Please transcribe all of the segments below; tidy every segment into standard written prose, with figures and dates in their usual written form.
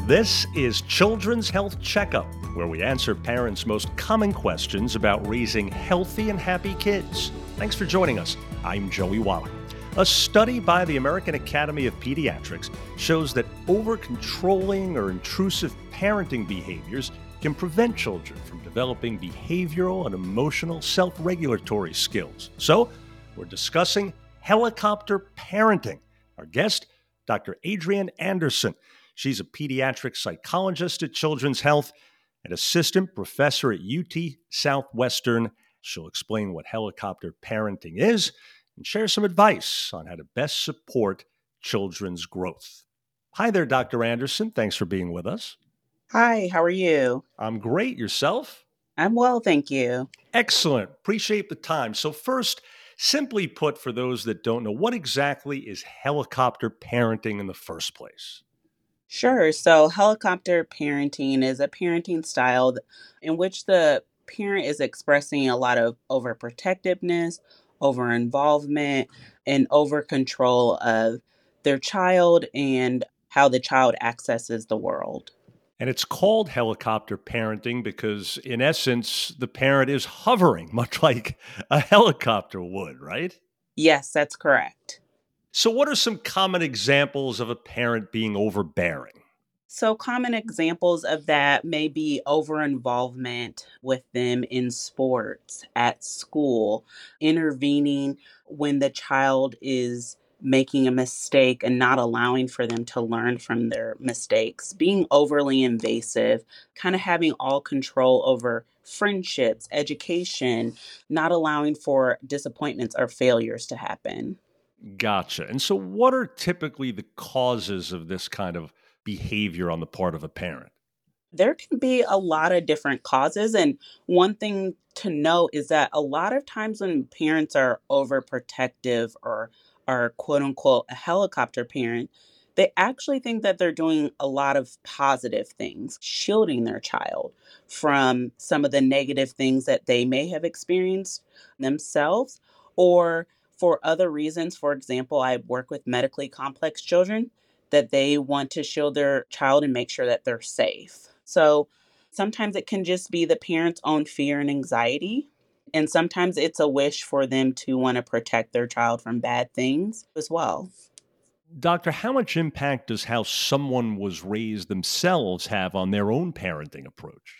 This is Children's Health Checkup, where we answer parents' most common questions about raising healthy and happy kids. Thanks for joining us. I'm Joey Wallach. A study by the American Academy of Pediatrics shows that over-controlling or intrusive parenting behaviors can prevent children from developing behavioral and emotional self-regulatory skills. So, we're discussing helicopter parenting. Our guest, Dr. Adrienne Anderson. She's a pediatric psychologist at Children's Health and assistant professor at UT Southwestern. She'll explain what helicopter parenting is and share some advice on how to best support children's growth. Hi there, Dr. Anderson. Thanks for being with us. Hi, how are you? I'm great. Yourself? I'm well, thank you. Excellent. Appreciate the time. So first, simply put, for those that don't know, what exactly is helicopter parenting in the first place? Sure. So, helicopter parenting is a parenting style in which the parent is expressing a lot of overprotectiveness, over involvement, and over control of their child and how the child accesses the world. And it's called helicopter parenting because, in essence, the parent is hovering, much like a helicopter would, right? Yes, that's correct. So, what are some common examples of a parent being overbearing? So, common examples of that may be over involvement with them in sports, at school, intervening when the child is making a mistake and not allowing for them to learn from their mistakes, being overly invasive, kind of having all control over friendships, education, not allowing for disappointments or failures to happen. Gotcha. And so, what are typically the causes of this kind of behavior on the part of a parent? There can be a lot of different causes. And one thing to know is that a lot of times when parents are overprotective or are quote unquote a helicopter parent, they actually think that they're doing a lot of positive things, shielding their child from some of the negative things that they may have experienced themselves or for other reasons. For example, I work with medically complex children that they want to shield their child and make sure that they're safe. So sometimes it can just be the parent's own fear and anxiety. And sometimes it's a wish for them to want to protect their child from bad things as well. Doctor, how much impact does how someone was raised themselves have on their own parenting approach?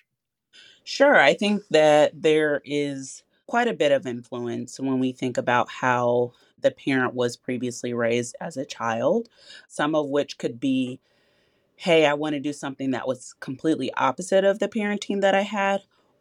Sure, I think that there is quite a bit of influence when we think about how the parent was previously raised as a child, some of which could be, hey, I want to do something that was completely opposite of the parenting that I had,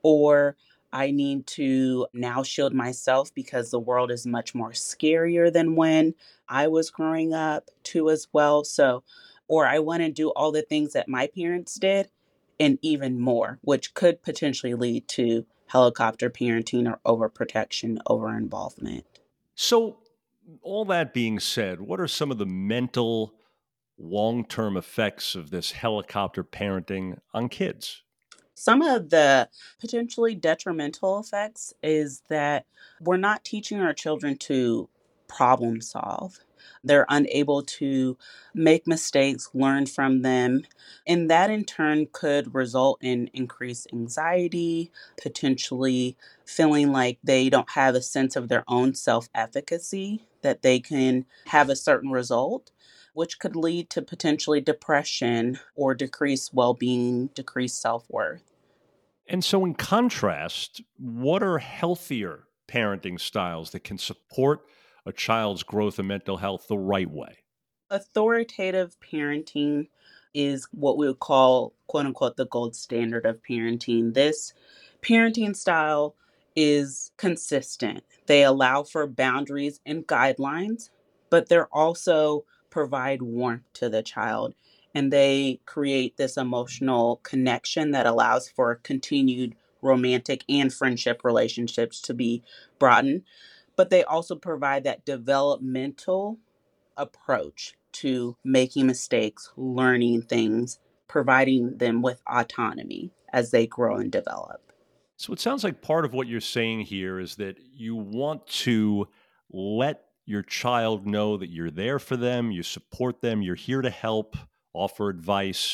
or I need to now shield myself because the world is much more scarier than when I was growing up, too, as well. So, or I want to do all the things that my parents did and even more, which could potentially lead to helicopter parenting or overprotection, over involvement. So, all that being said, what are some of the mental long term effects of this helicopter parenting on kids? Some of the potentially detrimental effects is that we're not teaching our children to problem solve. They're unable to make mistakes, learn from them. And that in turn could result in increased anxiety, potentially feeling like they don't have a sense of their own self efficacy, that they can have a certain result which could lead to potentially depression or decreased well being, decreased self worth. And so, in contrast, what are healthier parenting styles that can support a child's growth and mental health the right way? Authoritative parenting is what we would call, quote unquote, the gold standard of parenting. This parenting style is consistent. They allow for boundaries and guidelines, but they're also provide warmth to the child. And they create this emotional connection that allows for continued romantic and friendship relationships to be broadened. But they also provide that developmental approach to making mistakes, learning things, providing them with autonomy as they grow and develop. So, it sounds like part of what you're saying here is that you want to let your child know that you're there for them, you support them, you're here to help, offer advice,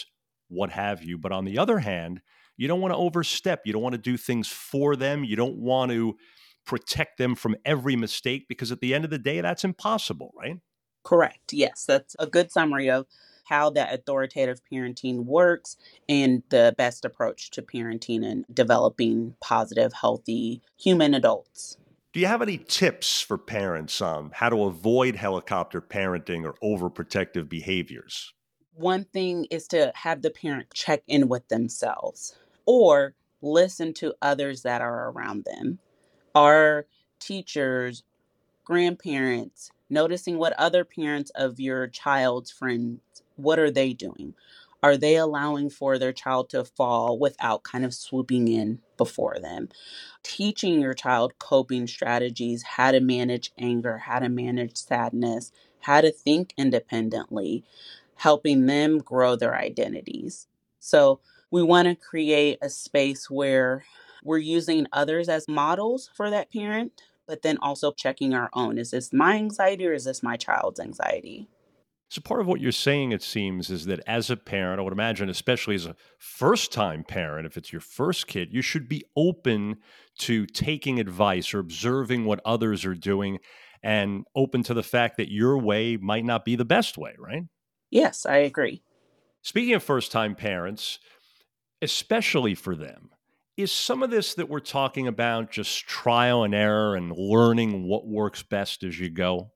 what have you. But on the other hand, you don't want to overstep. You don't want to do things for them. You don't want to protect them from every mistake because at the end of the day, that's impossible, right? Correct. Yes, that's a good summary of how that authoritative parenting works and the best approach to parenting and developing positive, healthy human adults. Do you have any tips for parents on how to avoid helicopter parenting or overprotective behaviors? One thing is to have the parent check in with themselves or listen to others that are around them. Our teachers, grandparents, noticing what other parents of your child's friends, what are they doing? Are they allowing for their child to fall without kind of swooping in before them? Teaching your child coping strategies, how to manage anger, how to manage sadness, how to think independently, helping them grow their identities. So, we want to create a space where we're using others as models for that parent, but then also checking our own. Is this my anxiety or is this my child's anxiety? So, part of what you're saying, it seems, is that as a parent, I would imagine, especially as a first time parent, if it's your first kid, you should be open to taking advice or observing what others are doing and open to the fact that your way might not be the best way, right? Yes, I agree. Speaking of first time parents, especially for them, is some of this that we're talking about just trial and error and learning what works best as you go?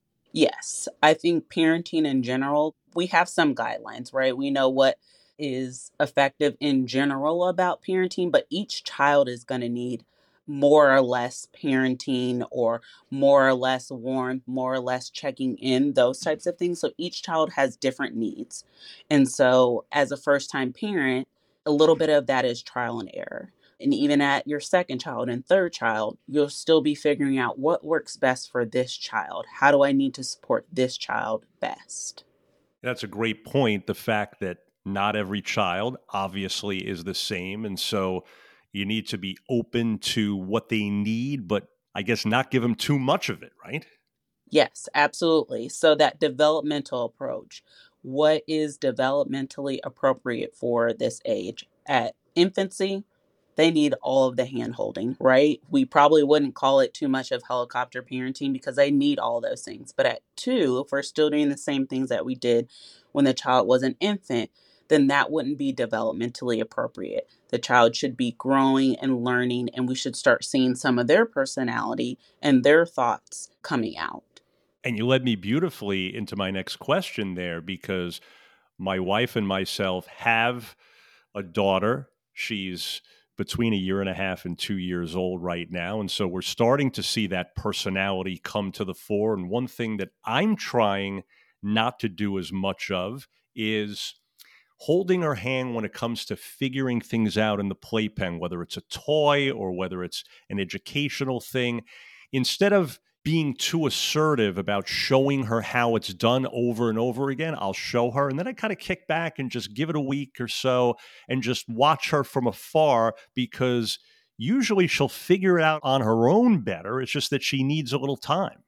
Yes, I think parenting in general, we have some guidelines, right? We know what is effective in general about parenting, but each child is going to need more or less parenting or more or less warmth, more or less checking in, those types of things. So each child has different needs. And so, as a first time parent, a little bit of that is trial and error. And even at your second child and third child, you'll still be figuring out what works best for this child. How do I need to support this child best? That's a great point. The fact that not every child obviously is the same. And so you need to be open to what they need, but I guess not give them too much of it, right? Yes, absolutely. So, that developmental approach, what is developmentally appropriate for this age? At infancy, they need all of the hand holding, right? We probably wouldn't call it too much of helicopter parenting because they need all those things. But at two, if we're still doing the same things that we did when the child was an infant, then that wouldn't be developmentally appropriate. The child should be growing and learning, and we should start seeing some of their personality and their thoughts coming out. And you led me beautifully into my next question there because my wife and myself have a daughter. She's between a year and a half and 2 years old right now. And so we're starting to see that personality come to the fore. And one thing that I'm trying not to do as much of is holding her hand when it comes to figuring things out in the playpen, whether it's a toy or whether it's an educational thing. Instead of being too assertive about showing her how it's done over and over again, I'll show her. And then I kind of kick back and just give it a week or so and just watch her from afar because usually she'll figure it out on her own better. It's just that she needs a little time.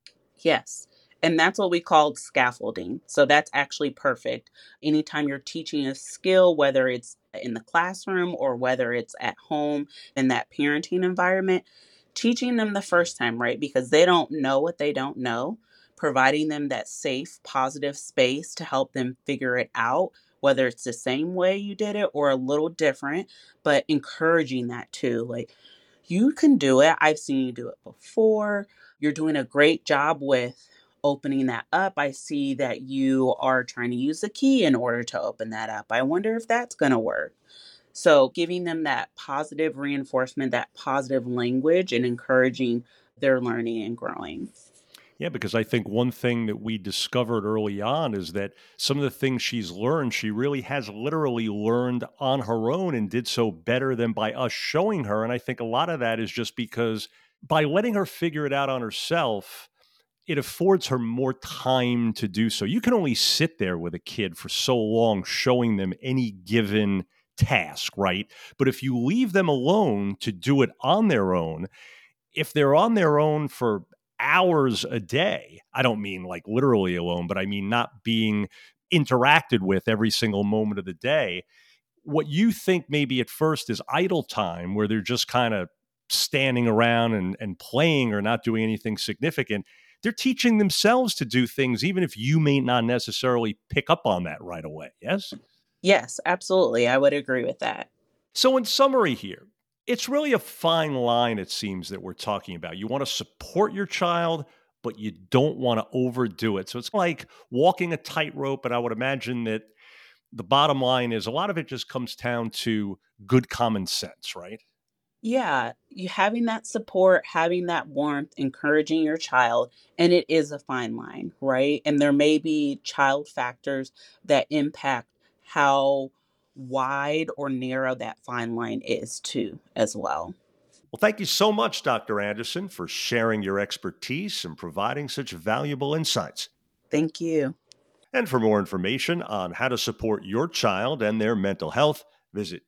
Yes. And that's what we called scaffolding. So that's actually perfect. Anytime you're teaching a skill, whether it's in the classroom or whether it's at home in that parenting environment, teaching them the first time, right? Because they don't know what they don't know, providing them that safe, positive space to help them figure it out, whether it's the same way you did it or a little different, but encouraging that too. Like, you can do it. I've seen you do it before. You're doing a great job with opening that up. I see that you are trying to use the key in order to open that up. I wonder if that's going to work. So, giving them that positive reinforcement, that positive language, and encouraging their learning and growing. Yeah, because I think one thing that we discovered early on is that some of the things she's learned, she really has literally learned on her own and did so better than by us showing her. And I think a lot of that is just because by letting her figure it out on herself, it affords her more time to do so. You can only sit there with a kid for so long showing them any given task, right? But if you leave them alone to do it on their own, if they're on their own for hours a day, I don't mean like literally alone, but I mean not being interacted with every single moment of the day. What you think maybe at first is idle time, where they're just kind of standing around and playing or not doing anything significant, they're teaching themselves to do things, even if you may not necessarily pick up on that right away. Yes? Yes, absolutely. I would agree with that. So, in summary, here, it's really a fine line, it seems, that we're talking about. You want to support your child, but you don't want to overdo it. So, it's like walking a tightrope. And I would imagine that the bottom line is a lot of it just comes down to good common sense, right? Yeah, you having that support, having that warmth, encouraging your child, and it is a fine line, right? And there may be child factors that impact how wide or narrow that fine line is too, as well. Well, thank you so much, Dr. Anderson, for sharing your expertise and providing such valuable insights. Thank you. And for more information on how to support your child and their mental health, visit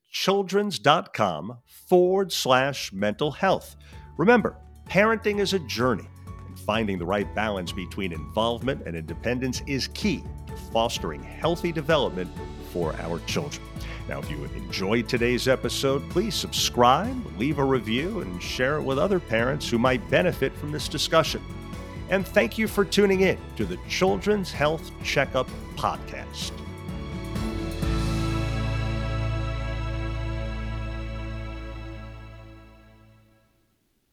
childrens.com/mental health. Remember, parenting is a journey, and finding the right balance between involvement and independence is key to fostering healthy development for our children. Now, if you enjoyed today's episode, please subscribe, leave a review, and share it with other parents who might benefit from this discussion. And thank you for tuning in to the Children's Health Checkup Podcast.